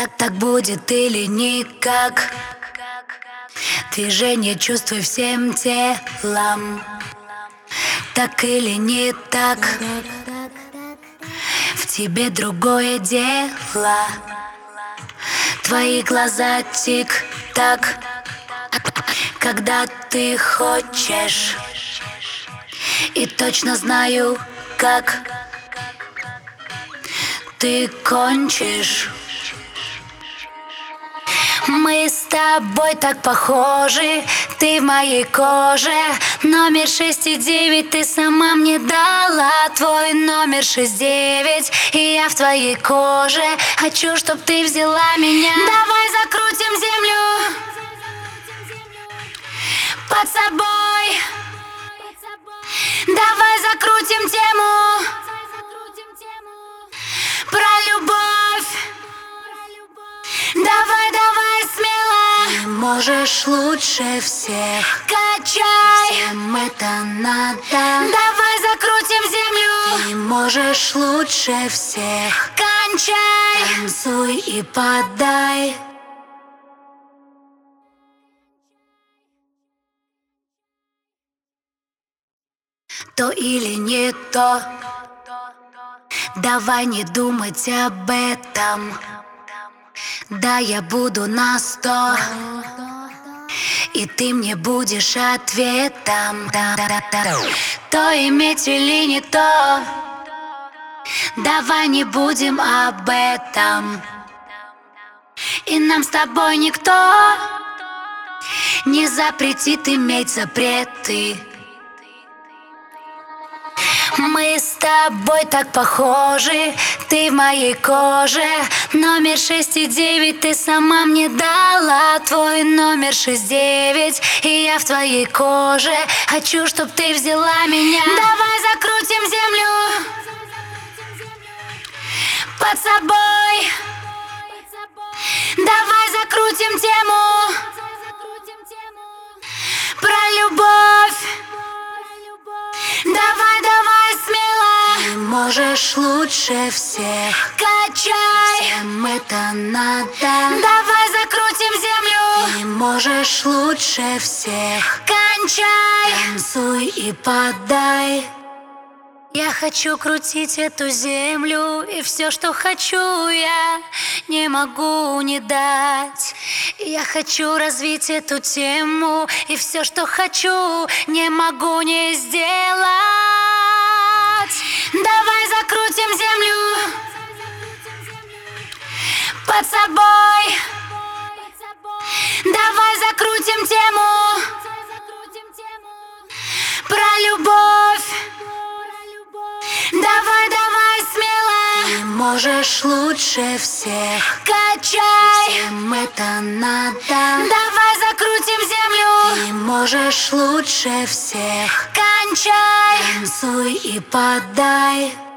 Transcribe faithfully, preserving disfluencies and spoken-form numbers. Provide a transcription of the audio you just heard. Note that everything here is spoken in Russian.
Так, так будет или никак. Движение чувствуй всем телом. Так или не так. В тебе другое дело. Твои глаза тик-так. Когда ты хочешь. И точно знаю, как ты кончишь. Мы с тобой так похожи, ты в моей коже. Номер шесть и девять ты сама мне дала. Твой номер шесть девять, и я в твоей коже. Хочу, чтоб ты взяла меня. Давай закрутим землю под собой. Давай закрутим тему про любовь. Давай, давай смело. Ты можешь лучше всех. Качай, всем это надо. Давай закрутим землю. Ты можешь лучше всех. Кончай, танцуй и подай. То или не то. Давай не думать об этом. Да, я буду на сто. И ты мне будешь ответом. То иметь или не то. Давай не будем об этом. И нам с тобой никто не запретит иметь запреты. Мы с тобой так похожи, ты в моей коже. Номер шесть и девять ты сама мне дала. Твой номер шесть девять, и я в твоей коже. Хочу, чтоб ты взяла меня. Давай закрутим землю под собой. Давай закрутим тему про любовь. Давай, давай смело. Ты можешь лучше всех. Качай, всем это надо. Давай закрутим землю. Ты можешь лучше всех. Кончай, танцуй и подай. Я хочу крутить эту землю, и все, что хочу, я не могу не дать. Я хочу развить эту тему, и все, что хочу, не могу не сделать. Давай закрутим землю под собой. Давай закрутим тему про любовь. Давай, давай смело. Ты можешь лучше всех. Качай, всем это надо. Давай закрутим землю. Ты можешь лучше всех. Кончай, танцуй и подай.